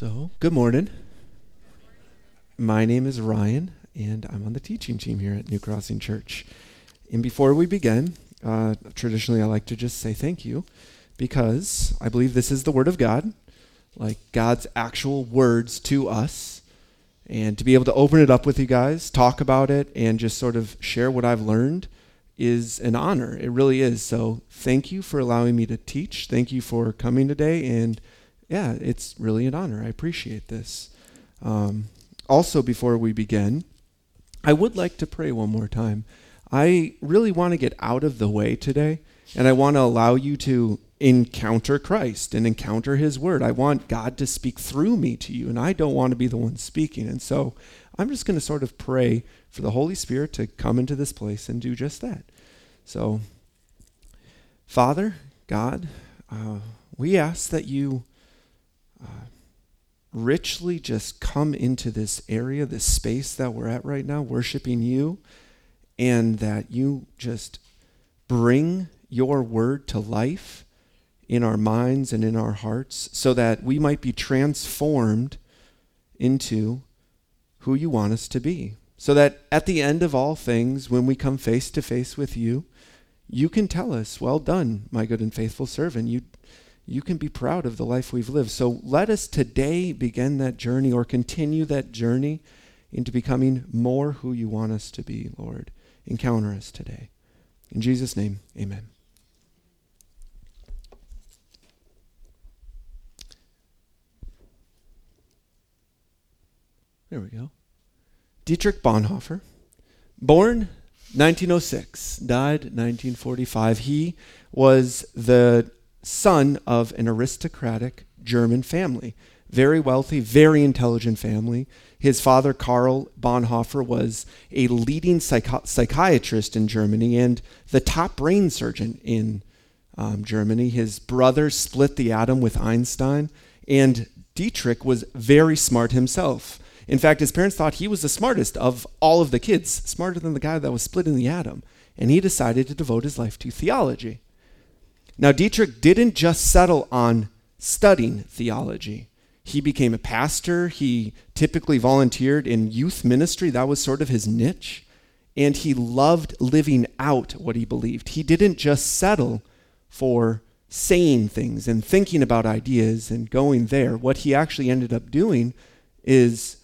So, good morning. My name is Ryan, and I'm on the teaching team here at New Crossing Church. And before we begin, traditionally I like to just say thank you, because I believe this is the Word of God, like God's actual words to us. And to be able to open it up with you guys, talk about it, and just sort of share what I've learned is an honor. It really is. So thank you for allowing me to teach. Thank you for coming today, and yeah, it's really an honor. I appreciate this. Also, before we begin, I would like to pray one more time. I really want to get out of the way today, and I want to allow you to encounter Christ and encounter His Word. I want God to speak through me to you, and I don't want to be the one speaking. And so I'm just going to sort of pray for the Holy Spirit to come into this place and do just that. So, Father, God, we ask that you richly just come into this area, this space that we're at right now, worshiping you, and that you just bring your word to life in our minds and in our hearts so that we might be transformed into who you want us to be. So that at the end of all things, when we come face to face with you, you can tell us, well done, my good and faithful servant. You can be proud of the life we've lived. So let us today begin that journey or continue that journey into becoming more who you want us to be, Lord. Encounter us today. In Jesus' name, amen. There we go. Dietrich Bonhoeffer, born 1906, died 1945. He was the son of an aristocratic German family, very wealthy, very intelligent family. His father, Karl Bonhoeffer, was a leading psychiatrist in Germany and the top brain surgeon in Germany. His brother split the atom with Einstein, and Dietrich was very smart himself. In fact, his parents thought he was the smartest of all of the kids, smarter than the guy that was splitting the atom, and he decided to devote his life to theology. Now, Dietrich didn't just settle on studying theology. He became a pastor. He typically volunteered in youth ministry. That was sort of his niche. And he loved living out what he believed. He didn't just settle for saying things and thinking about ideas and going there. What he actually ended up doing is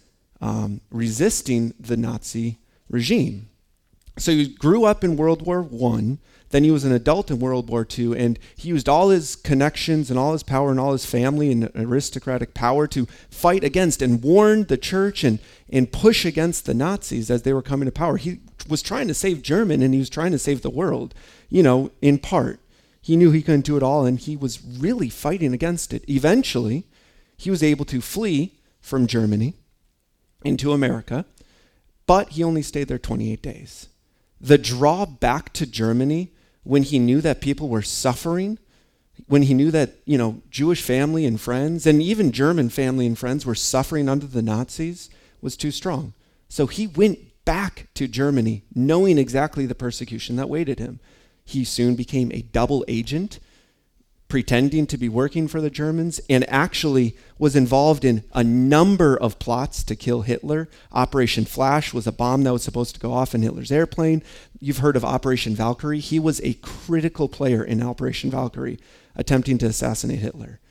resisting the Nazi regime. So he grew up in World War I. Then he was an adult in World War II, and he used all his connections and all his power and all his family and aristocratic power to fight against and warn the church and push against the Nazis as they were coming to power. He was trying to save Germany, and he was trying to save the world, in part. He knew he couldn't do it all, and he was really fighting against it. Eventually, he was able to flee from Germany into America, but he only stayed there 28 days. The draw back to Germany, when he knew that people were suffering, when he knew that, Jewish family and friends, and even German family and friends were suffering under the Nazis, was too strong. So he went back to Germany, knowing exactly the persecution that awaited him. He soon became a double agent, pretending to be working for the Germans, and actually was involved in a number of plots to kill Hitler. Operation Flash was a bomb that was supposed to go off in Hitler's airplane. You've heard of Operation Valkyrie. He was a critical player in Operation Valkyrie, attempting to assassinate Hitler.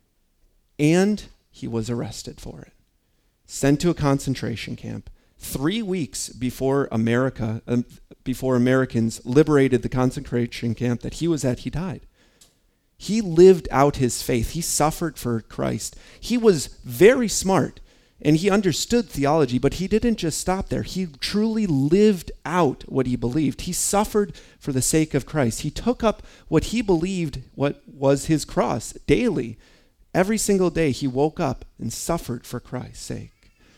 And he was arrested for it, sent to a concentration camp. 3 weeks before Americans liberated the concentration camp that he was at, he died. He lived out his faith. He suffered for Christ. He was very smart, and he understood theology, but he didn't just stop there. He truly lived out what he believed. He suffered for the sake of Christ. He took up what he believed, what was his cross, daily. Every single day he woke up and suffered for Christ's sake.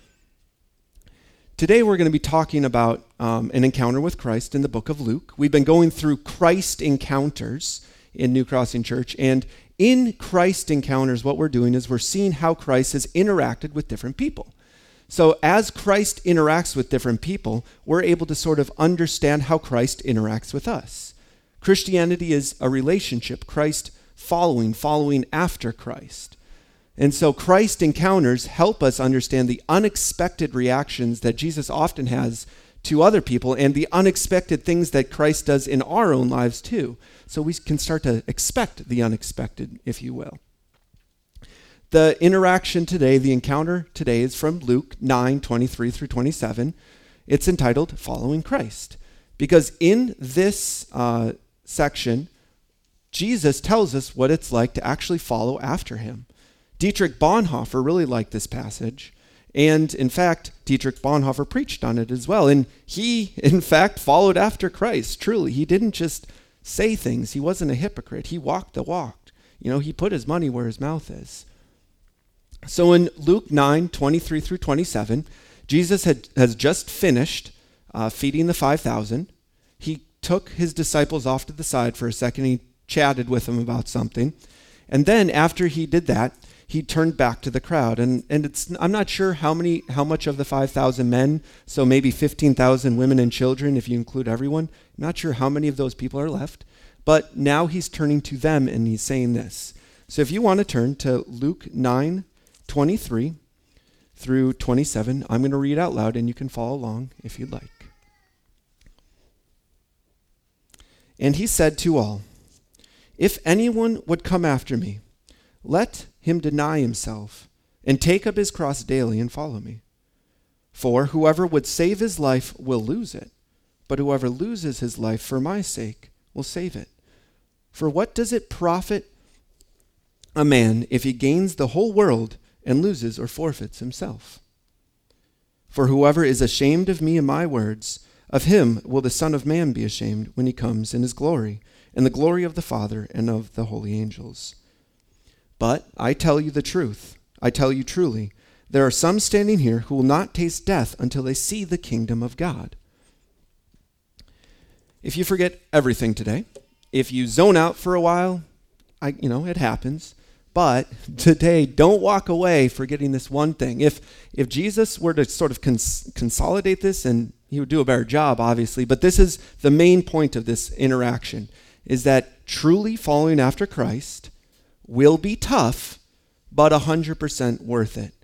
Today we're going to be talking about an encounter with Christ in the book of Luke. We've been going through Christ encounters in New Crossing Church, and in Christ encounters, what we're doing is we're seeing how Christ has interacted with different people. So as Christ interacts with different people, we're able to sort of understand how Christ interacts with us. Christianity is a relationship, Christ following after Christ. And so Christ encounters help us understand the unexpected reactions that Jesus often has to other people and the unexpected things that Christ does in our own lives too. So we can start to expect the unexpected, if you will. The interaction today, the encounter today, is from Luke 9:23 through 27. It's entitled Following Christ. Because in this section, Jesus tells us what it's like to actually follow after him. Dietrich Bonhoeffer really liked this passage. And in fact, Dietrich Bonhoeffer preached on it as well. And he, in fact, followed after Christ, truly. He didn't just say things. He wasn't a hypocrite. He walked the walk. He put his money where his mouth is. So in Luke 9:23 through 27, Jesus has just finished feeding the 5,000. He took his disciples off to the side for a second. He chatted with them about something. And then after he did that, he turned back to the crowd. And I'm not sure how much of the 5,000 men, so maybe 15,000 women and children if you include everyone. I'm not sure how many of those people are left. But now he's turning to them and he's saying this. So if you want to turn to Luke 9:23 through 27, I'm going to read out loud and you can follow along if you'd like. And he said to all, "If anyone would come after me, let him deny himself and take up his cross daily and follow me. For whoever would save his life will lose it, but whoever loses his life for my sake will save it. For what does it profit a man if he gains the whole world and loses or forfeits himself? For whoever is ashamed of me and my words, of him will the Son of Man be ashamed when he comes in his glory, and the glory of the Father and of the holy angels. But I tell you the truth, I tell you truly, there are some standing here who will not taste death until they see the kingdom of God." If you forget everything today, if you zone out for a while, it happens. But today, don't walk away forgetting this one thing. If Jesus were to sort of consolidate this, and he would do a better job, obviously, but this is the main point of this interaction, is that truly following after Christ will be tough, but 100% worth it.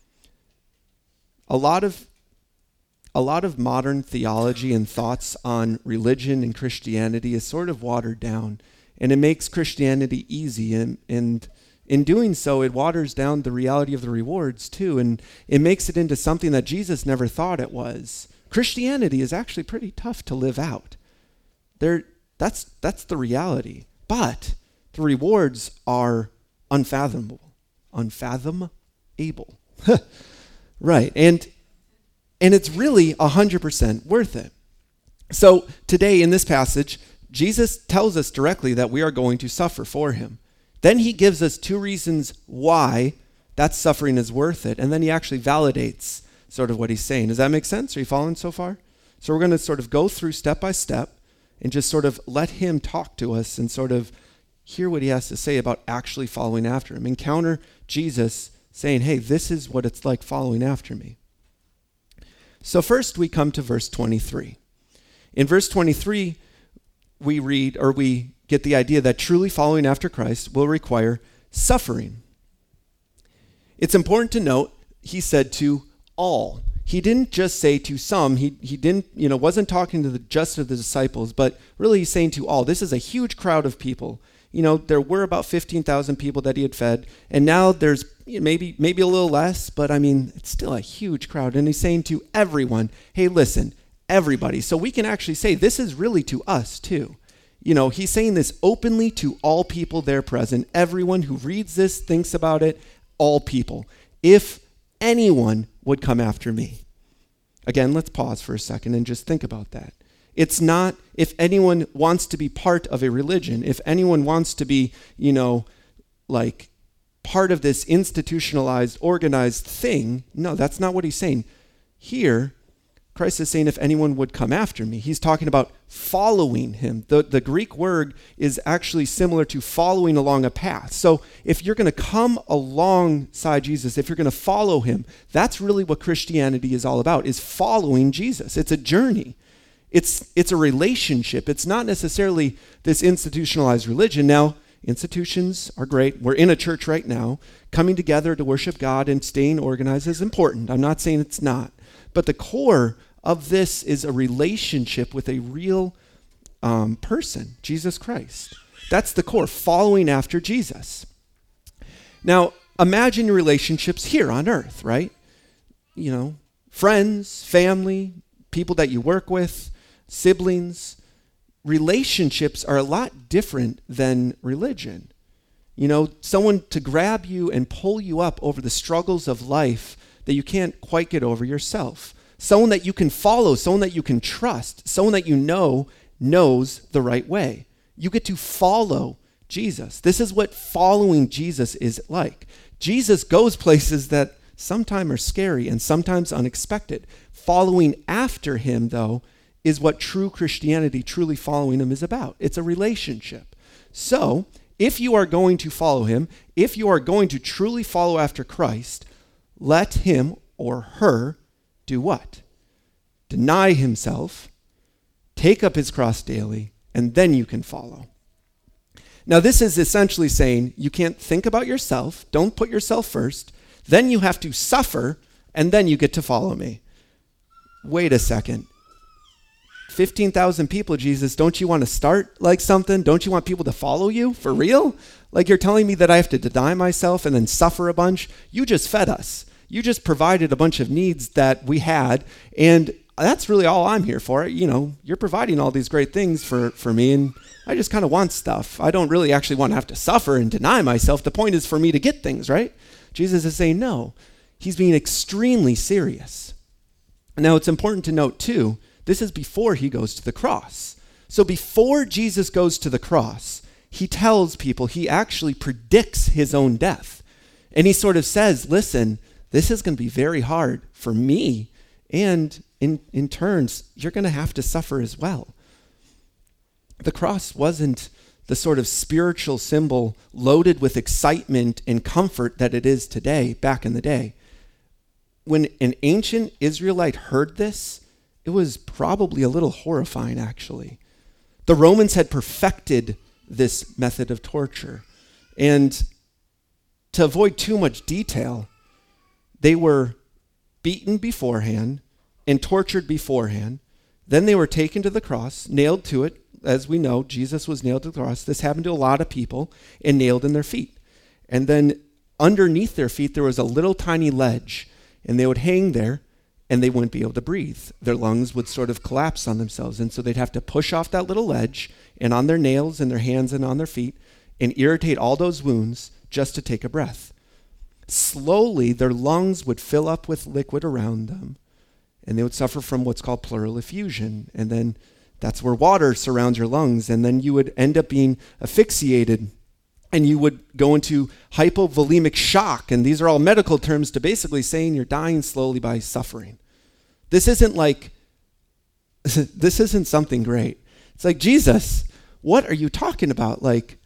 A lot of modern theology and thoughts on religion and Christianity is sort of watered down, and it makes Christianity easy, and in doing so, it waters down the reality of the rewards too, and it makes it into something that Jesus never thought it was. Christianity is actually pretty tough to live out. That's the reality. But the rewards are unfathomable. Unfathomable. Right. And it's really 100% worth it. So today in this passage, Jesus tells us directly that we are going to suffer for him. Then he gives us two reasons why that suffering is worth it. And then he actually validates sort of what he's saying. Does that make sense? Are you following so far? So we're going to sort of go through step by step and just sort of let him talk to us and sort of hear what he has to say about actually following after him. Encounter Jesus saying, hey, this is what it's like following after me. So first we come to verse 23. In verse 23, we get the idea that truly following after Christ will require suffering. It's important to note, he said to all. He didn't just say to some. He didn't, wasn't talking to just of the disciples, but really he's saying to all. This is a huge crowd of people. There were about 15,000 people that he had fed, and now there's maybe a little less, but it's still a huge crowd. And he's saying to everyone, hey, listen, everybody. So we can actually say this is really to us too. He's saying this openly to all people there present. Everyone who reads this, thinks about it, all people. If anyone would come after me. Again, let's pause for a second and just think about that. It's not if anyone wants to be part of a religion, if anyone wants to be, part of this institutionalized, organized thing. No, that's not what he's saying. Here, Christ is saying, if anyone would come after me. He's talking about following him. The Greek word is actually similar to following along a path. So if you're going to come alongside Jesus, if you're going to follow him, that's really what Christianity is all about, is following Jesus. It's a journey. It's a relationship. It's not necessarily this institutionalized religion. Now, Institutions are great. We're in a church right now. Coming together to worship God and staying organized is important. I'm not saying it's not. But the core of this is a relationship with a real person, Jesus Christ. That's the core, following after Jesus. Now, imagine your relationships here on earth, right? You know, friends, family, people that you work with, siblings. Relationships are a lot different than religion. You know, someone to grab you and pull you up over the struggles of life that you can't quite get over yourself. Someone that you can follow, someone that you can trust, someone that you know knows the right way. You get to follow Jesus. This is what following Jesus is like. Jesus goes places that sometimes are scary and sometimes unexpected. Following after him, though, is what true Christianity, truly following him, is about. It's a relationship. So, if you are going to follow him, if you are going to truly follow after Christ, let him or her do what? Deny himself, take up his cross daily, and then you can follow. Now, this is essentially saying you can't think about yourself, don't put yourself first, then you have to suffer, and then you get to follow me. Wait a second. 15,000 people, Jesus, don't you want to start like something? Don't you want people to follow you? For real? Like you're telling me that I have to deny myself and then suffer a bunch? You just fed us. You just provided a bunch of needs that we had, and that's really all I'm here for. You know, you're providing all these great things for me, and I just kind of want stuff. I don't really actually want to have to suffer and deny myself. The point is for me to get things, right? Jesus is saying no. He's being extremely serious. Now, it's important to note, too, this is before he goes to the cross. So before Jesus goes to the cross, he tells people, he actually predicts his own death. And he sort of says, listen, this is going to be very hard for me, and in turns, you're going to have to suffer as well. The cross wasn't the sort of spiritual symbol loaded with excitement and comfort that it is today, back in the day. When an ancient Israelite heard this, it was probably a little horrifying, actually. The Romans had perfected this method of torture. And to avoid too much detail, they were beaten beforehand and tortured beforehand. Then they were taken to the cross, nailed to it. As we know, Jesus was nailed to the cross. This happened to a lot of people, and nailed in their feet. And then underneath their feet, there was a little tiny ledge, and they would hang there, and they wouldn't be able to breathe. Their lungs would sort of collapse on themselves, and so they'd have to push off that little ledge, and on their nails and their hands and on their feet, and irritate all those wounds just to take a breath. Slowly, their lungs would fill up with liquid around them, and they would suffer from what's called pleural effusion, and then that's where water surrounds your lungs, and then you would end up being asphyxiated, and you would go into hypovolemic shock, and these are all medical terms to basically saying you're dying slowly by suffering. This isn't something great. It's like, Jesus, what are you talking about? Like,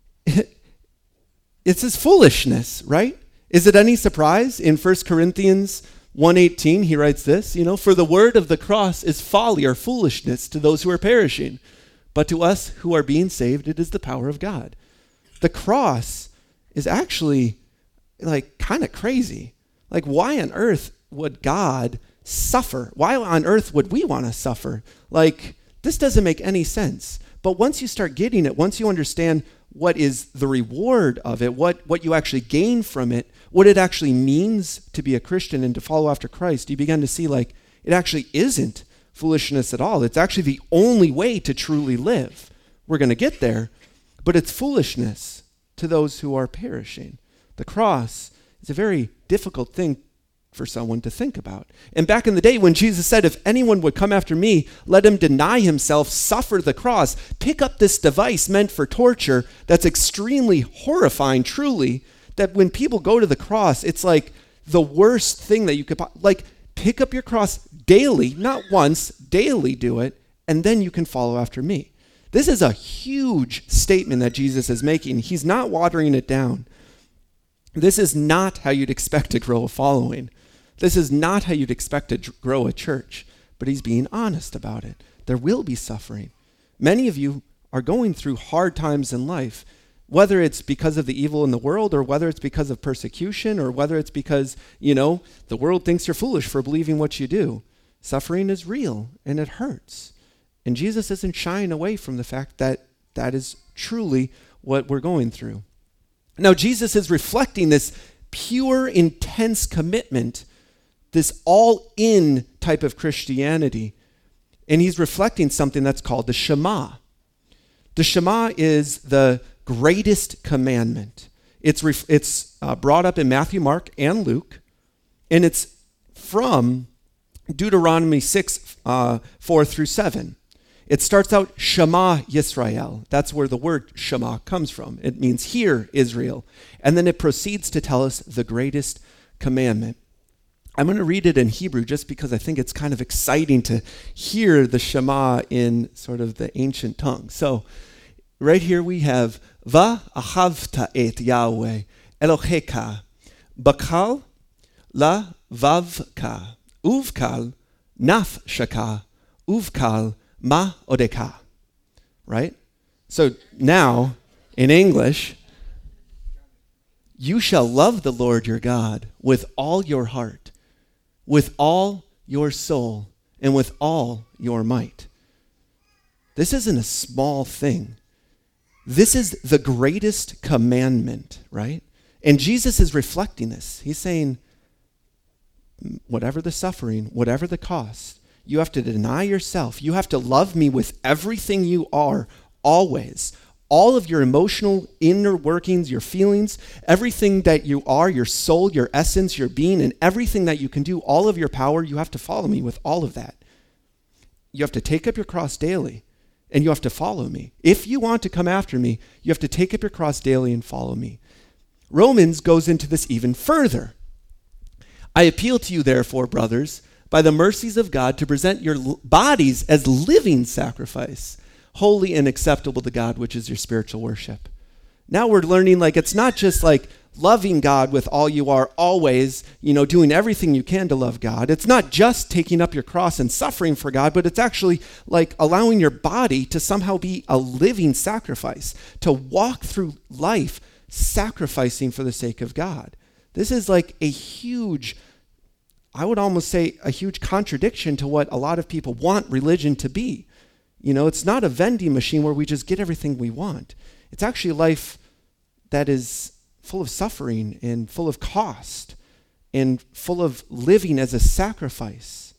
it's this foolishness, right? Is it any surprise? In 1 Corinthians 1:18, he writes this, for the word of the cross is folly or foolishness to those who are perishing, but to us who are being saved, it is the power of God. The cross is actually kind of crazy. Like, why on earth would God suffer? Why on earth would we want to suffer? Like, this doesn't make any sense. But once you start getting it, once you understand what is the reward of it, what you actually gain from it, what it actually means to be a Christian and to follow after Christ, you begin to see it actually isn't foolishness at all. It's actually the only way to truly live. We're going to get there, but it's foolishness to those who are perishing. The cross is a very difficult thing for someone to think about. And back in the day when Jesus said, if anyone would come after me, let him deny himself, suffer the cross, pick up this device meant for torture that's extremely horrifying, truly, that when people go to the cross, it's like the worst thing that you could, pick up your cross daily, not once, daily do it, and then you can follow after me. This is a huge statement that Jesus is making. He's not watering it down. This is not how you'd expect to grow a following. This is not how you'd expect to grow a church, but he's being honest about it. There will be suffering. Many of you are going through hard times in life. whether it's because of the evil in the world or whether it's because of persecution or whether it's because, the world thinks you're foolish for believing what you do. Suffering is real and it hurts. And Jesus isn't shying away from the fact that that is truly what we're going through. Now, Jesus is reflecting this pure, intense commitment, this all-in type of Christianity. And he's reflecting something that's called the Shema. The Shema is the greatest commandment. It's brought up in Matthew, Mark, and Luke. And it's from Deuteronomy 6, 4 through 7. It starts out Shema Yisrael. That's where the word Shema comes from. It means hear, Israel. And then it proceeds to tell us the greatest commandment. I'm going to read it in Hebrew just because I think it's kind of exciting to hear the Shema in sort of the ancient tongue. So right here we have Va ahavta et Yahweh Elohecha bakal la vavka uvkal nafshaka uvkal ma odeka. Right? So now, in English, you shall love the Lord your God with all your heart, with all your soul, and with all your might. This isn't a small thing. This is the greatest commandment, right? And Jesus is reflecting this. He's saying, whatever the suffering, whatever the cost, you have to deny yourself. You have to love me with everything you are, always. All of your emotional inner workings, your feelings, everything that you are, your soul, your essence, your being, and everything that you can do, all of your power, you have to follow me with all of that. You have to take up your cross daily, and you have to follow me. If you want to come after me, you have to take up your cross daily and follow me. Romans goes into this even further. I appeal to you, therefore, brothers, by the mercies of God, to present your bodies as living sacrifice, holy and acceptable to God, which is your spiritual worship. Now we're learning it's not just loving God with all you are always, doing everything you can to love God. It's not just taking up your cross and suffering for God, but it's actually allowing your body to somehow be a living sacrifice, to walk through life sacrificing for the sake of God. This is a huge, I would almost say a huge contradiction to what a lot of people want religion to be. It's not a vending machine where we just get everything we want. It's actually a life that is full of suffering and full of cost and full of living as a sacrifice.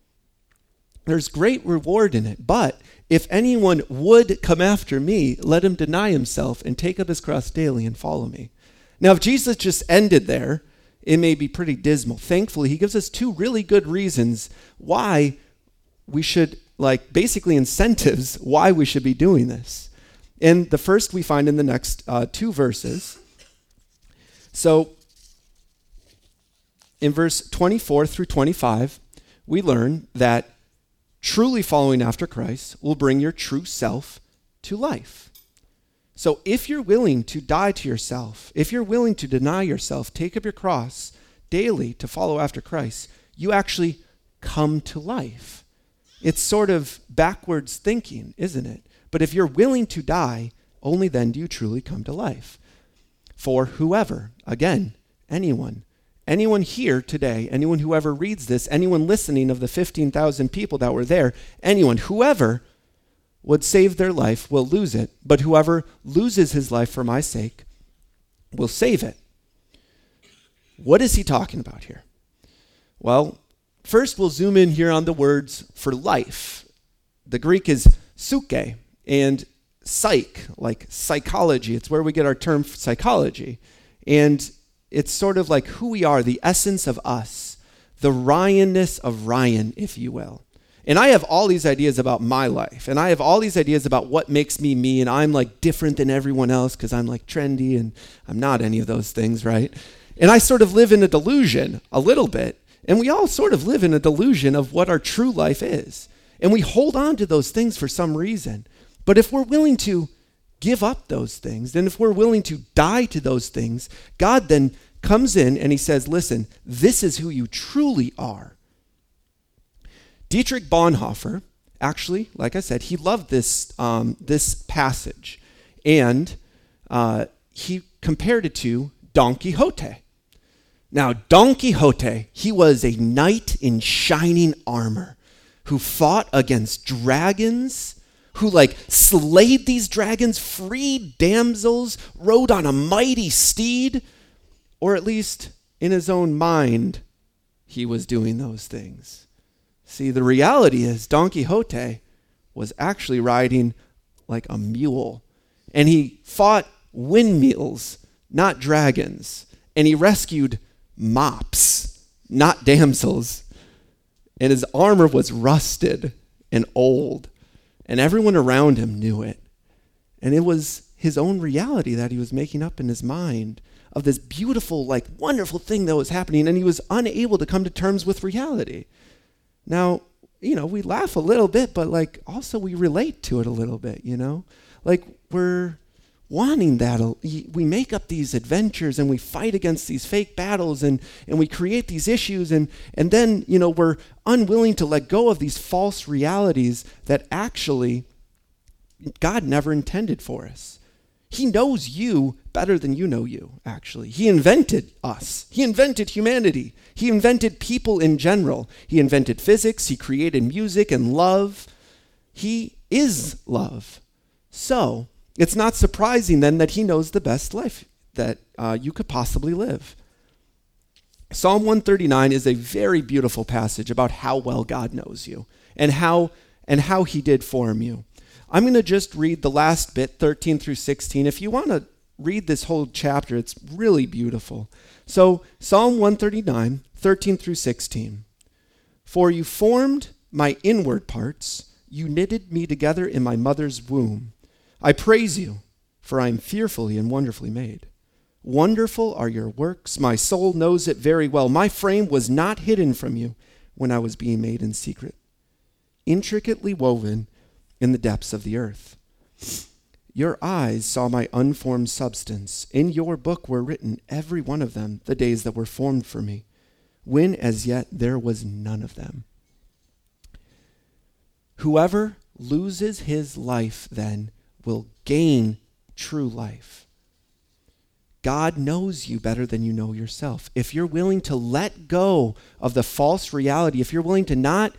There's great reward in it, but if anyone would come after me, let him deny himself and take up his cross daily and follow me. Now, if Jesus just ended there, it may be pretty dismal. Thankfully, he gives us two really good reasons why we should, basically incentives, why we should be doing this. And the first we find in the next two verses. So, in verse 24 through 25, we learn that truly following after Christ will bring your true self to life. So if you're willing to die to yourself, if you're willing to deny yourself, take up your cross daily to follow after Christ, you actually come to life. It's sort of backwards thinking, isn't it? But if you're willing to die, only then do you truly come to life. For whoever, again, anyone here today, anyone who ever reads this, anyone listening of the 15,000 people that were there, anyone, whoever would save their life will lose it, but whoever loses his life for my sake will save it. What is he talking about here? Well, first we'll zoom in here on the words for life. The Greek is psyche, and psych, like psychology. It's where we get our term psychology. And it's sort of like who we are, the essence of us, the Ryanness of Ryan, if you will. And I have all these ideas about my life, and I have all these ideas about what makes me me, and I'm different than everyone else because I'm trendy, and I'm not any of those things, right? And I sort of live in a delusion a little bit, and we all sort of live in a delusion of what our true life is. And we hold on to those things for some reason. But if we're willing to give up those things, then if we're willing to die to those things, God then comes in and he says, listen, this is who you truly are. Dietrich Bonhoeffer, actually, like I said, he loved this passage. And he compared it to Don Quixote. Now, Don Quixote, he was a knight in shining armor who fought against dragons, who slayed these dragons, freed damsels, rode on a mighty steed, or at least in his own mind, he was doing those things. See, the reality is Don Quixote was actually riding like a mule, and he fought windmills, not dragons, and he rescued mops, not damsels, and his armor was rusted and old, and everyone around him knew it, and it was his own reality that he was making up in his mind of this beautiful, wonderful thing that was happening, and he was unable to come to terms with reality. Now, we laugh a little bit, but also we relate to it a little bit, we're wanting that. We make up these adventures and we fight against these fake battles and we create these issues and then, we're unwilling to let go of these false realities that actually God never intended for us. He knows you better than you know you, actually. He invented us. He invented humanity. He invented people in general. He invented physics. He created music and love. He is love. So it's not surprising then that he knows the best life that you could possibly live. Psalm 139 is a very beautiful passage about how well God knows you and how he did form you. I'm going to just read the last bit, 13 through 16. If you want to read this whole chapter, it's really beautiful. So Psalm 139, 13 through 16. For you formed my inward parts. You knitted me together in my mother's womb. I praise you, for I am fearfully and wonderfully made. Wonderful are your works. My soul knows it very well. My frame was not hidden from you when I was being made in secret, intricately woven in the depths of the earth. Your eyes saw my unformed substance. In your book were written, every one of them, the days that were formed for me, when as yet there was none of them. Whoever loses his life then will gain true life. God knows you better than you know yourself. If you're willing to let go of the false reality, if you're willing to not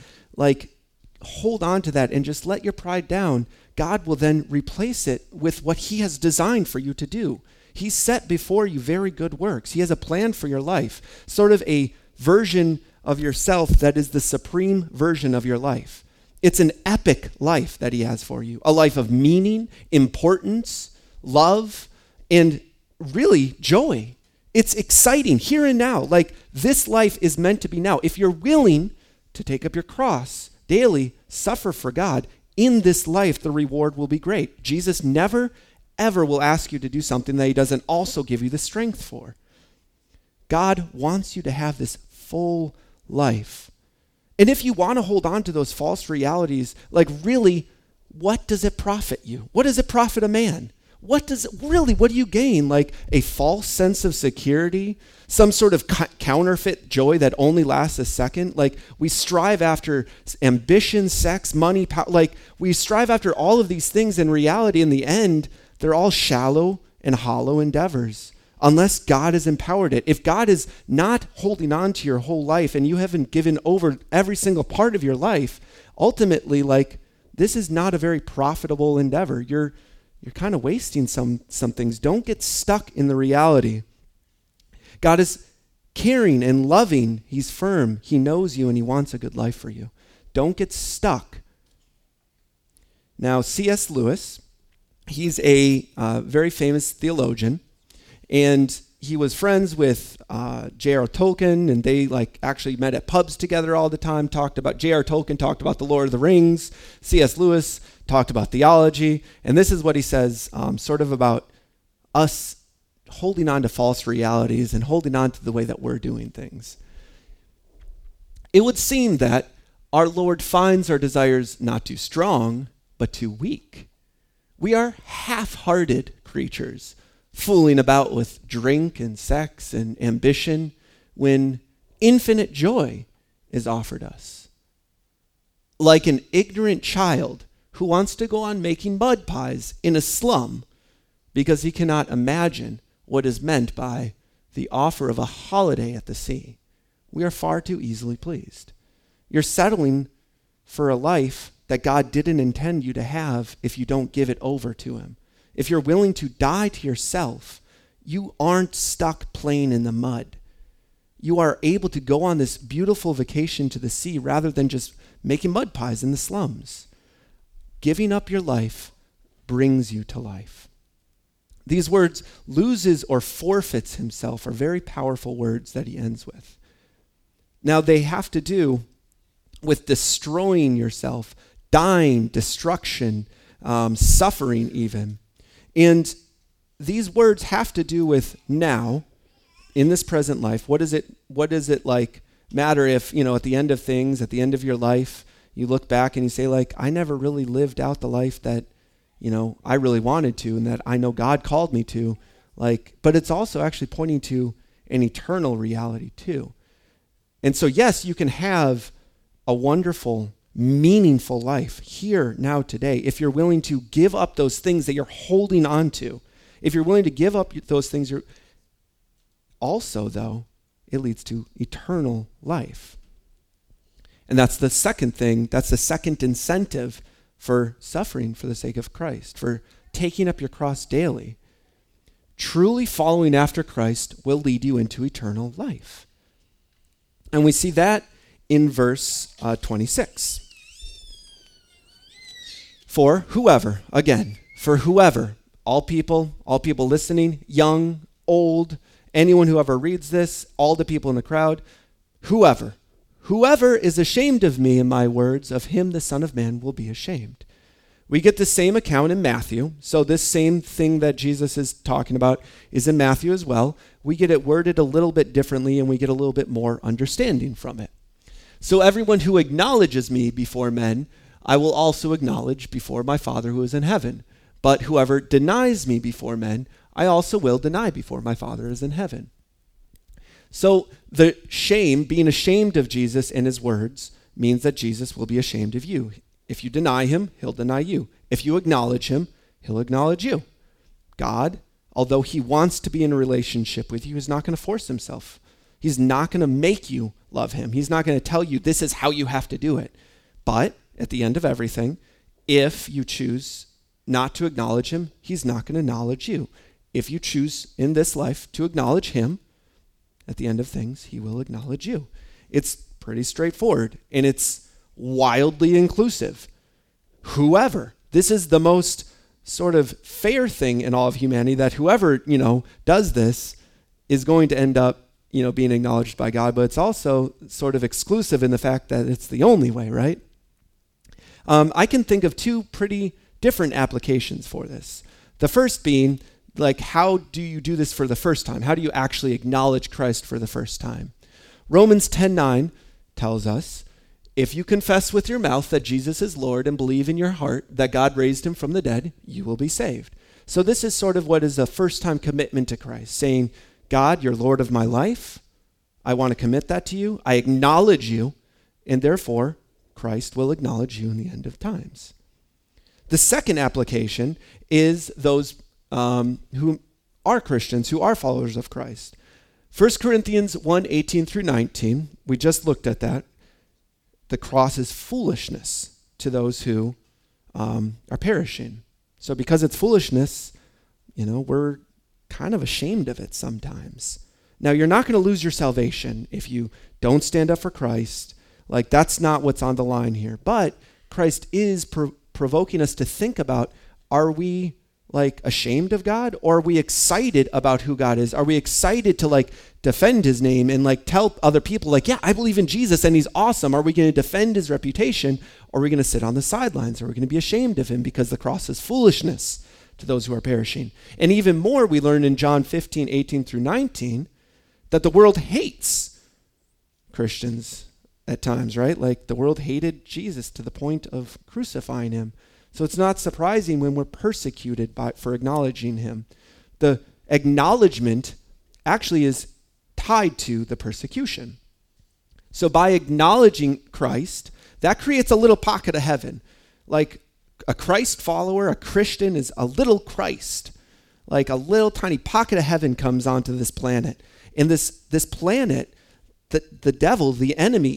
hold on to that and just let your pride down, God will then replace it with what he has designed for you to do. He's set before you very good works. He has a plan for your life, sort of a version of yourself that is the supreme version of your life. It's an epic life that he has for you, a life of meaning, importance, love, and really joy. It's exciting here and now. This life is meant to be now. If you're willing to take up your cross daily, suffer for God, in this life, the reward will be great. Jesus never, ever will ask you to do something that he doesn't also give you the strength for. God wants you to have this full life. And if you want to hold on to those false realities, really, what does it profit you? What does it profit a man? What do you gain? A false sense of security? Some sort of counterfeit joy that only lasts a second? We strive after ambition, sex, money, power. We strive after all of these things. In reality, in the end, they're all shallow and hollow endeavors, unless God has empowered it. If God is not holding on to your whole life and you haven't given over every single part of your life, ultimately, this is not a very profitable endeavor. You're kind of wasting some things. Don't get stuck in the reality. God is caring and loving. He's firm. He knows you and he wants a good life for you. Don't get stuck. Now, C.S. Lewis, he's a very famous theologian, and he was friends with J.R. Tolkien, and they actually met at pubs together all the time, J.R. Tolkien talked about the Lord of the Rings, C.S. Lewis talked about theology, and this is what he says sort of about us holding on to false realities and holding on to the way that we're doing things. It would seem that our Lord finds our desires not too strong, but too weak. We are half-hearted creatures, fooling about with drink and sex and ambition when infinite joy is offered us. Like an ignorant child who wants to go on making mud pies in a slum because he cannot imagine what is meant by the offer of a holiday at the sea. We are far too easily pleased. You're settling for a life that God didn't intend you to have if you don't give it over to him. If you're willing to die to yourself, you aren't stuck playing in the mud. You are able to go on this beautiful vacation to the sea rather than just making mud pies in the slums. Giving up your life brings you to life. These words, loses or forfeits himself, are very powerful words that he ends with. Now, they have to do with destroying yourself, dying, destruction, suffering even. And these words have to do with now, in this present life. What does it like matter if, at the end of things, at the end of your life, you look back and you say, like, I never really lived out the life that, I really wanted to and that I know God called me to. But it's also actually pointing to an eternal reality too. And so, yes, you can have a wonderful, meaningful life here, now, today, if you're willing to give up those things that you're holding on to. If you're willing to give up those things, also, though, it leads to eternal life. And that's the second thing, that's the second incentive for suffering for the sake of Christ, for taking up your cross daily. Truly following after Christ will lead you into eternal life. And we see that in verse 26. For whoever, all people listening, young, old, anyone who ever reads this, all the people in the crowd, whoever is ashamed of me and my words, of him the Son of Man will be ashamed. We get the same account in Matthew. So this same thing that Jesus is talking about is in Matthew as well. We get it worded a little bit differently and we get a little bit more understanding from it. So everyone who acknowledges me before men, I will also acknowledge before my Father who is in heaven. But whoever denies me before men, I also will deny before my Father is in heaven. So the shame, being ashamed of Jesus and his words, means that Jesus will be ashamed of you. If you deny him, he'll deny you. If you acknowledge him, he'll acknowledge you. God, although he wants to be in a relationship with you, is not going to force himself. He's not going to make you love him. He's not going to tell you this is how you have to do it. But at the end of everything, if you choose not to acknowledge him, he's not going to acknowledge you. If you choose in this life to acknowledge him, at the end of things, he will acknowledge you. It's pretty straightforward, and it's wildly inclusive. Whoever. This is the most sort of fair thing in all of humanity, that whoever, does this is going to end up, being acknowledged by God, but it's also sort of exclusive in the fact that it's the only way, right? I can think of two pretty different applications for this. The first being, how do you do this for the first time? How do you actually acknowledge Christ for the first time? Romans 10:9 tells us, if you confess with your mouth that Jesus is Lord and believe in your heart that God raised him from the dead, you will be saved. So this is sort of what is a first-time commitment to Christ, saying, God, you're Lord of my life. I want to commit that to you. I acknowledge you, and therefore, Christ will acknowledge you in the end of times. The second application is those who are Christians, who are followers of Christ. 1 Corinthians 1:18 through 19, we just looked at that. The cross is foolishness to those who are perishing. So because it's foolishness, we're kind of ashamed of it sometimes. Now, you're not going to lose your salvation if you don't stand up for Christ. That's not what's on the line here. But Christ is provoking us to think about, are we ashamed of God, or are we excited about who God is? Are we excited to defend his name and tell other people yeah, I believe in Jesus and he's awesome? Are we going to defend his reputation, or are we going to sit on the sidelines? Or are we going to be ashamed of him because the cross is foolishness to those who are perishing? And even more, we learn in John 15:18 through 19 that the world hates Christians at times, right? The world hated Jesus to the point of crucifying him. So it's not surprising when we're persecuted for acknowledging him. The acknowledgement actually is tied to the persecution. So by acknowledging Christ, that creates a little pocket of heaven. A Christ follower, a Christian, is a little Christ. like a little tiny pocket of heaven comes onto this planet. And this planet, the devil, the enemy,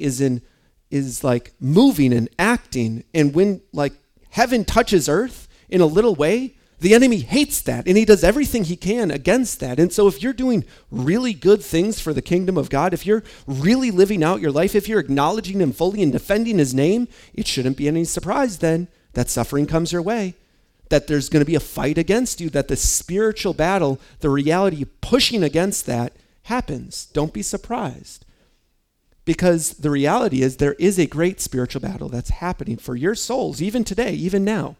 is like moving and acting. And when like heaven touches earth in a little way, the enemy hates that, and he does everything he can against that. And so if you're doing really good things for the kingdom of God, if you're really living out your life, if you're acknowledging him fully and defending his name, it shouldn't be any surprise then that suffering comes your way, that there's going to be a fight against you, that the spiritual battle, the reality pushing against that happens. Don't be surprised. Because the reality is there is a great spiritual battle that's happening for your souls, even today, even now.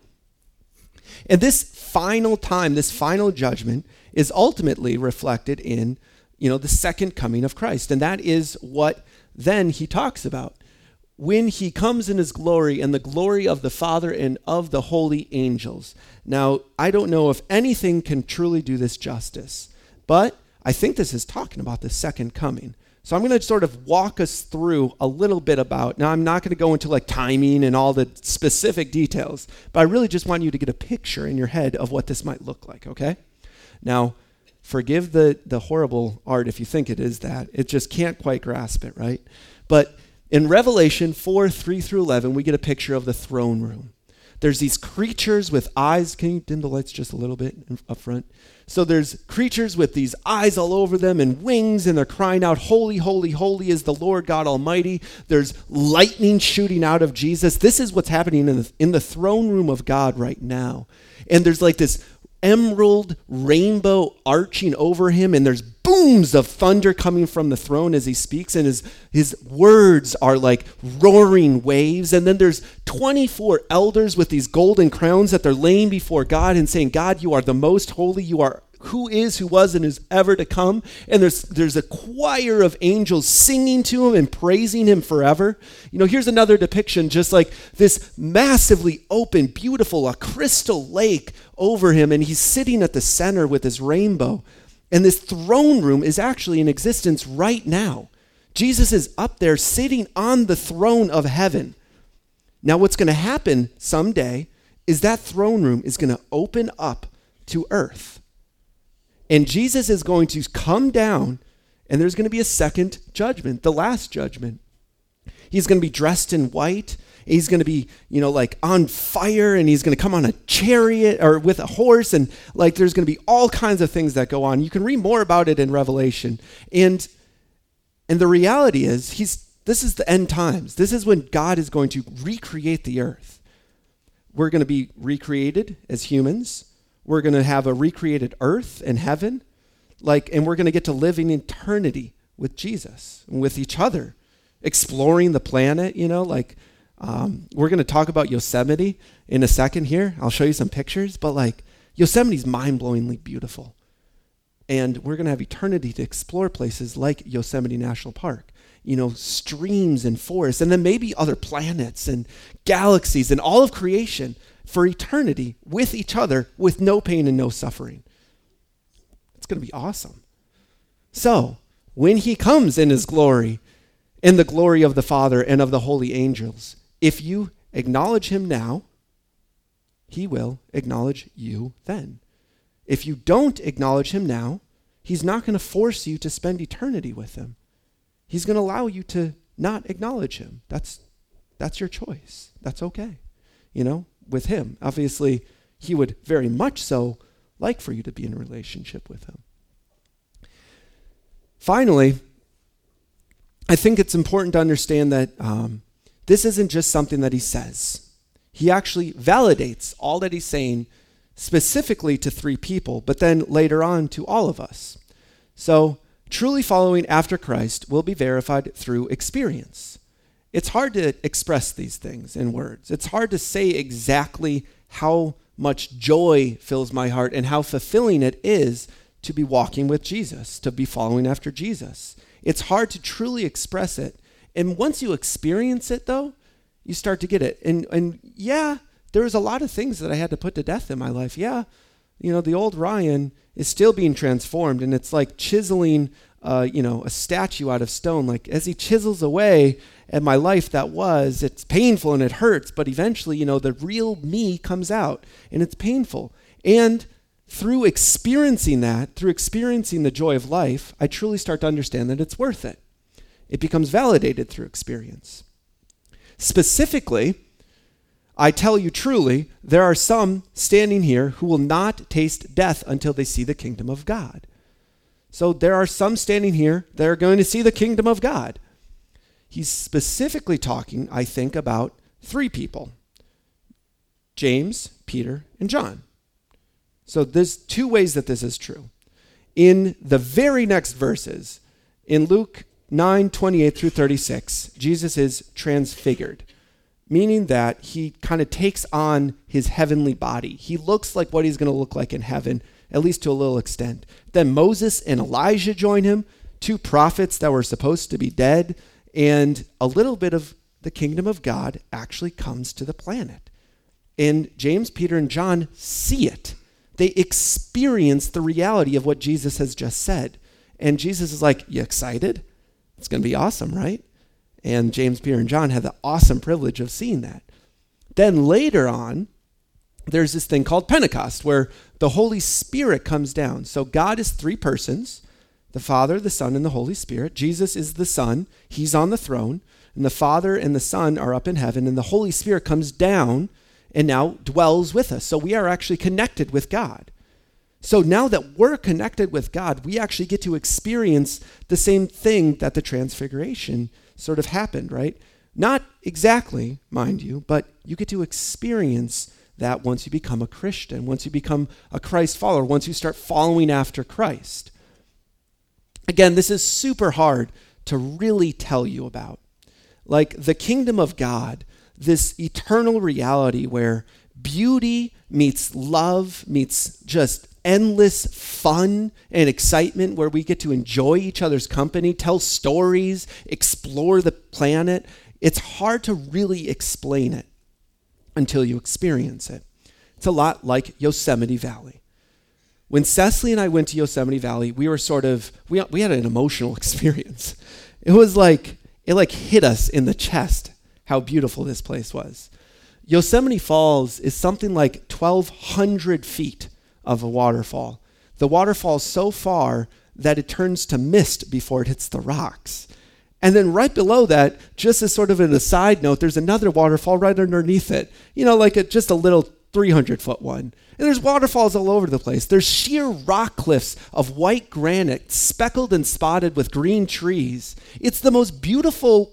And this final time, this final judgment is ultimately reflected in, the second coming of Christ. And that is what then he talks about. When he comes in his glory and the glory of the Father and of the holy angels. Now, I don't know if anything can truly do this justice, but I think this is talking about the second coming. So I'm going to sort of walk us through a little bit about, now I'm not going to go into like timing and all the specific details, but I really just want you to get a picture in your head of what this might look like, okay? Now, forgive the horrible art if you think it is that. It just can't quite grasp it, right? But in Revelation 4:3-11, we get a picture of the throne room. There's these creatures with eyes. Can you dim the lights just a little bit up front? So there's creatures with these eyes all over them and wings, and they're crying out, "Holy, holy, holy is the Lord God Almighty." There's lightning shooting out of Jesus. This is what's happening in the throne room of God right now. And there's like this emerald rainbow arching over him, and there's booms of thunder coming from the throne as he speaks, and his words are like roaring waves. And then there's 24 elders with these golden crowns that they're laying before God and saying, "God, you are the most holy. You are who is, who was, and is ever to come." And there's a choir of angels singing to him and praising him forever. Here's another depiction, just like this massively open, beautiful, a crystal lake over him, and he's sitting at the center with his rainbow. And this throne room is actually in existence right now. Jesus is up there sitting on the throne of heaven. Now, what's going to happen someday is that throne room is going to open up to earth. And Jesus is going to come down, and there's going to be a second judgment, the last judgment. He's going to be dressed in white. He's going to be, like on fire, and he's going to come on a chariot or with a horse, and like there's going to be all kinds of things that go on. You can read more about it in Revelation. And the reality is this is the end times. This is when God is going to recreate the earth. We're going to be recreated as humans. We're going to have a recreated earth and heaven, and we're going to get to live in eternity with Jesus and with each other, exploring the planet, we're going to talk about Yosemite in a second here. I'll show you some pictures, but Yosemite's mind-blowingly beautiful. And we're going to have eternity to explore places like Yosemite National Park, streams and forests, and then maybe other planets and galaxies and all of creation for eternity with each other with no pain and no suffering. It's going to be awesome. So, when he comes in his glory, in the glory of the Father and of the holy angels, if you acknowledge him now, he will acknowledge you then. If you don't acknowledge him now, he's not going to force you to spend eternity with him. He's going to allow you to not acknowledge him. That's your choice. That's okay. With him. Obviously, he would very much so like for you to be in a relationship with him. Finally, I think it's important to understand that this isn't just something that he says. He actually validates all that he's saying specifically to 3 people, but then later on to all of us. So, truly following after Christ will be verified through experience. It's hard to express these things in words. It's hard to say exactly how much joy fills my heart and how fulfilling it is to be walking with Jesus, to be following after Jesus. It's hard to truly express it. And once you experience it, though, you start to get it. And yeah, there was a lot of things that I had to put to death in my life. Yeah, the old Ryan is still being transformed, and it's like chiseling, a statue out of stone. Like as he chisels away at my life it's painful and it hurts, but eventually, the real me comes out, and it's painful. And through experiencing that, through experiencing the joy of life, I truly start to understand that it's worth it. It becomes validated through experience. Specifically, I tell you truly, there are some standing here who will not taste death until they see the kingdom of God. So there are some standing here that are going to see the kingdom of God. He's specifically talking, I think, about three people: James, Peter, and John. So there's two ways that this is true. In the very next verses, in Luke 9:28 through 36, Jesus is transfigured, meaning that he kind of takes on his heavenly body. He looks like what he's going to look like in heaven, at least to a little extent. Then Moses and Elijah join him, two prophets that were supposed to be dead, and a little bit of the kingdom of God actually comes to the planet. And James, Peter, and John see it. They experience the reality of what Jesus has just said. And Jesus is like, you excited? It's going to be awesome, right? And James, Peter, and John had the awesome privilege of seeing that. Then later on, there's this thing called Pentecost, where the Holy Spirit comes down. So God is three persons: the Father, the Son, and the Holy Spirit. Jesus is the Son. He's on the throne. And the Father and the Son are up in heaven. And the Holy Spirit comes down and now dwells with us. So we are actually connected with God. So now that we're connected with God, we actually get to experience the same thing that the transfiguration sort of happened, right? Not exactly, mind you, but you get to experience that once you become a Christian, once you become a Christ follower, once you start following after Christ. Again, this is super hard to really tell you about. Like the kingdom of God, this eternal reality where beauty meets love, meets just endless fun and excitement, where we get to enjoy each other's company, tell stories, explore the planet. It's hard to really explain it until you experience it. It's a lot like Yosemite Valley. When Cecily and I went to Yosemite Valley, we were we had an emotional experience. It was like, it hit us in the chest how beautiful this place was. Yosemite Falls is something like 1,200 feet of a waterfall. The waterfall is so far that it turns to mist before it hits the rocks. And then right below that, just as sort of an aside note, there's another waterfall right underneath it. Just a little 300-foot one. And there's waterfalls all over the place. There's sheer rock cliffs of white granite, speckled and spotted with green trees. It's the most beautiful,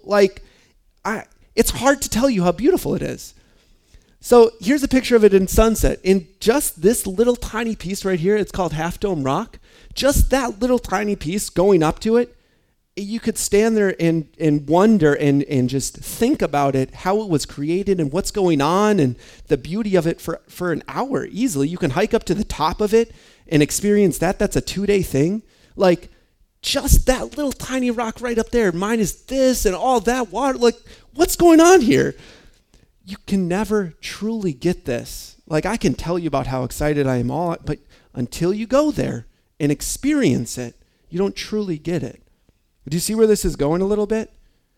it's hard to tell you how beautiful it is. So here's a picture of it in sunset. In just this little tiny piece right here, it's called Half Dome Rock. Just that little tiny piece going up to it, you could stand there and wonder and just think about it, how it was created and what's going on and the beauty of it for an hour easily. You can hike up to the top of it and experience that. That's a 2-day thing. Like just that little tiny rock right up there, minus this and all that water. Like what's going on here? You can never truly get this. Like I can tell you about how excited I am but until you go there and experience it, you don't truly get it. Do you see where this is going a little bit?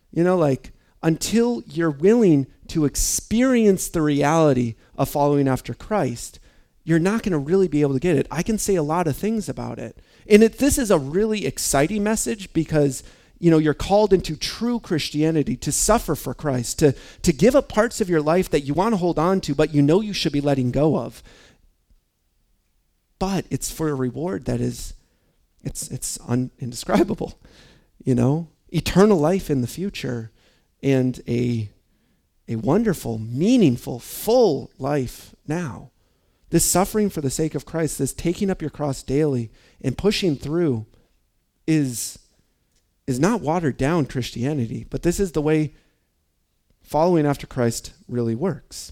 Until you're willing to experience the reality of following after Christ, you're not going to really be able to get it. I can say a lot of things about it. And this is a really exciting message because, you're called into true Christianity, to suffer for Christ, to give up parts of your life that you want to hold on to, but you should be letting go of. But it's for a reward that is, it's indescribable. Eternal life in the future and a wonderful, meaningful, full life now. This suffering for the sake of Christ, this taking up your cross daily and pushing through is not watered down Christianity, but this is the way following after Christ really works.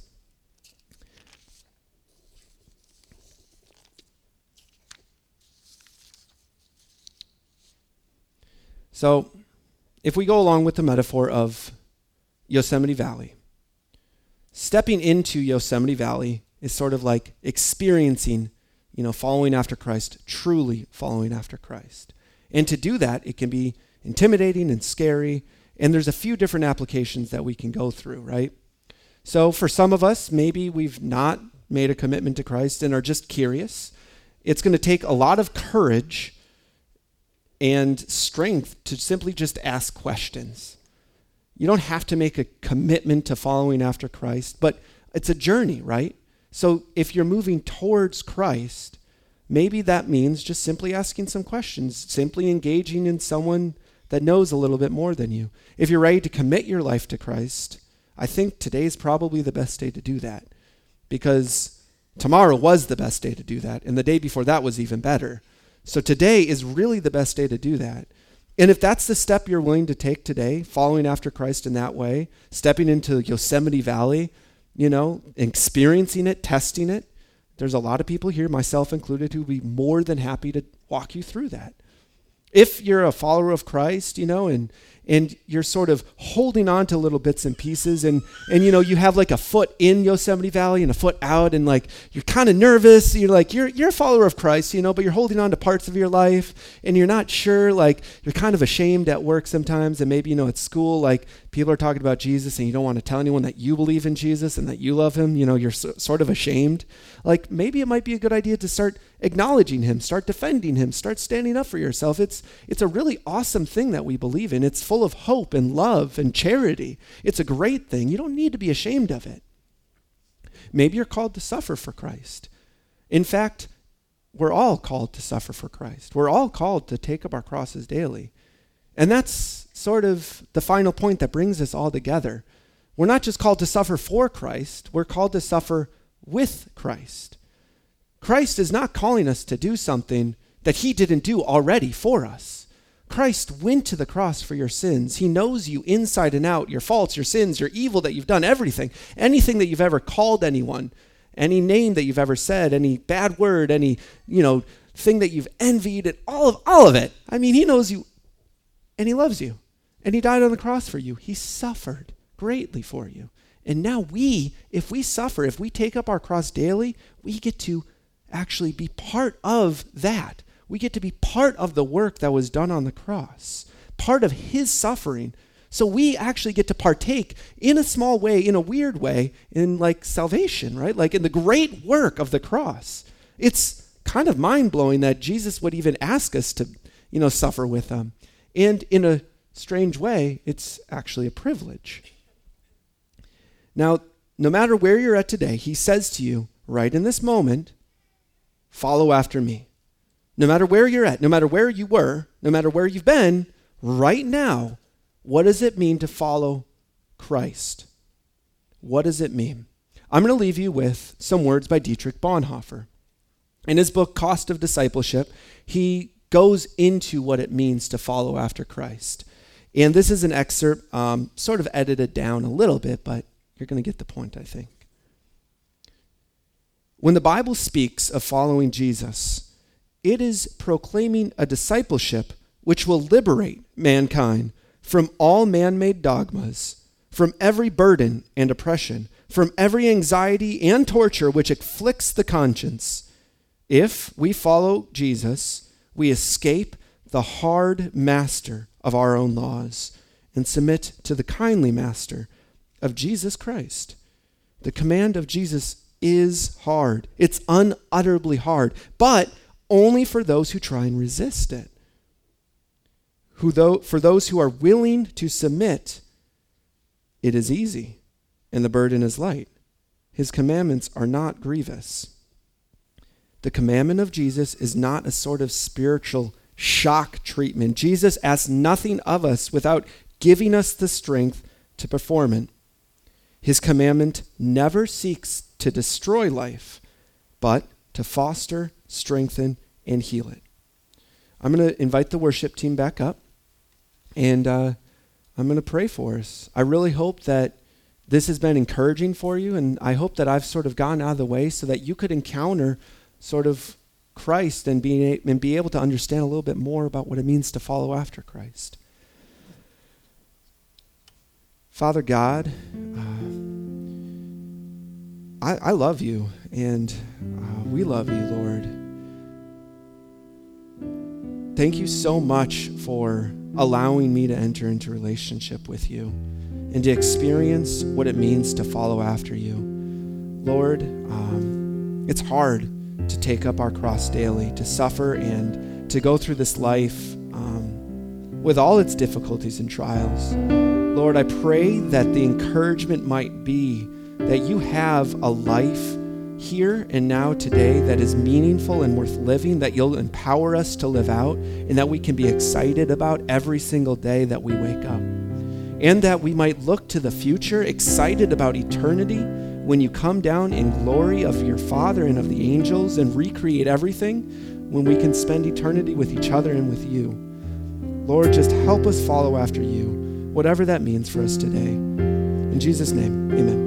So, if we go along with the metaphor of Yosemite Valley, stepping into Yosemite Valley is sort of like experiencing, following after Christ, truly following after Christ. And to do that, it can be intimidating and scary, and there's a few different applications that we can go through, right? So for some of us, maybe we've not made a commitment to Christ and are just curious, It's going to take a lot of courage and strength to simply just ask questions. You don't have to make a commitment to following after Christ, but it's a journey, right? So if you're moving towards Christ, maybe that means just simply asking some questions, simply engaging in someone that knows a little bit more than you. If you're ready to commit your life to Christ, I think today's probably the best day to do that, because tomorrow was the best day to do that, and the day before that was even better. So today is really the best day to do that. And if that's the step you're willing to take today, following after Christ in that way, stepping into Yosemite Valley, experiencing it, testing it, there's a lot of people here, myself included, who would be more than happy to walk you through that. If you're a follower of Christ, and you're sort of holding on to little bits and pieces, and you have like a foot in Yosemite Valley and a foot out, and like you're kind of nervous, you're a follower of Christ, but you're holding on to parts of your life, and you're not sure, like you're kind of ashamed at work sometimes, and maybe at school, like people are talking about Jesus, and you don't want to tell anyone that you believe in Jesus and that you love him, you're sort of ashamed. Like maybe it might be a good idea to start acknowledging him, start defending him, start standing up for yourself. It's a really awesome thing that we believe in. It's full of hope and love and charity. It's a great thing. You don't need to be ashamed of it. Maybe you're called to suffer for Christ. In fact, we're all called to suffer for Christ. We're all called to take up our crosses daily. And that's sort of the final point that brings us all together. We're not just called to suffer for Christ, we're called to suffer with Christ. Christ is not calling us to do something that he didn't do already for us. Christ went to the cross for your sins. He knows you inside and out, your faults, your sins, your evil that you've done, everything. Anything that you've ever called anyone, any name that you've ever said, any bad word, any, thing that you've envied, and all of it. I mean, he knows you, and he loves you. And he died on the cross for you. He suffered greatly for you. And now if we suffer, if we take up our cross daily, we get to actually be part of that. We get to be part of the work that was done on the cross, part of his suffering. So we actually get to partake in a small way, in a weird way, in like salvation, right? Like in the great work of the cross. It's kind of mind-blowing that Jesus would even ask us to, suffer with him. And in a strange way, it's actually a privilege. Now, no matter where you're at today, he says to you right in this moment, follow after me. No matter where you're at, no matter where you were, no matter where you've been, right now, what does it mean to follow Christ? What does it mean? I'm going to leave you with some words by Dietrich Bonhoeffer. In his book, Cost of Discipleship, he goes into what it means to follow after Christ. And this is an excerpt, sort of edited down a little bit, but you're going to get the point, I think. When the Bible speaks of following Jesus, it is proclaiming a discipleship which will liberate mankind from all man-made dogmas, from every burden and oppression, from every anxiety and torture which afflicts the conscience. If we follow Jesus, we escape the hard master of our own laws and submit to the kindly master of Jesus Christ. The command of Jesus is hard. It's unutterably hard, but only for those who try and resist it. For those who are willing to submit, it is easy, and the burden is light. His commandments are not grievous. The commandment of Jesus is not a sort of spiritual shock treatment. Jesus asks nothing of us without giving us the strength to perform it. His commandment never seeks to destroy life, but to foster, strengthen, and heal it. I'm going to invite the worship team back up, and I'm going to pray for us. I really hope that this has been encouraging for you, and I hope that I've sort of gone out of the way so that you could encounter sort of Christ and be able to understand a little bit more about what it means to follow after Christ. Father God, I love you, and we love you, Lord. Thank you so much for allowing me to enter into relationship with you and to experience what it means to follow after you. Lord, it's hard. to take up our cross daily, to suffer and to go through this life with all its difficulties and trials. Lord, I pray that the encouragement might be that you have a life here and now today that is meaningful and worth living, that you'll empower us to live out, and that we can be excited about every single day that we wake up. And that we might look to the future, excited about eternity, when you come down in glory of your Father and of the angels and recreate everything, when we can spend eternity with each other and with you. Lord, just help us follow after you, whatever that means for us today. In Jesus' name, amen.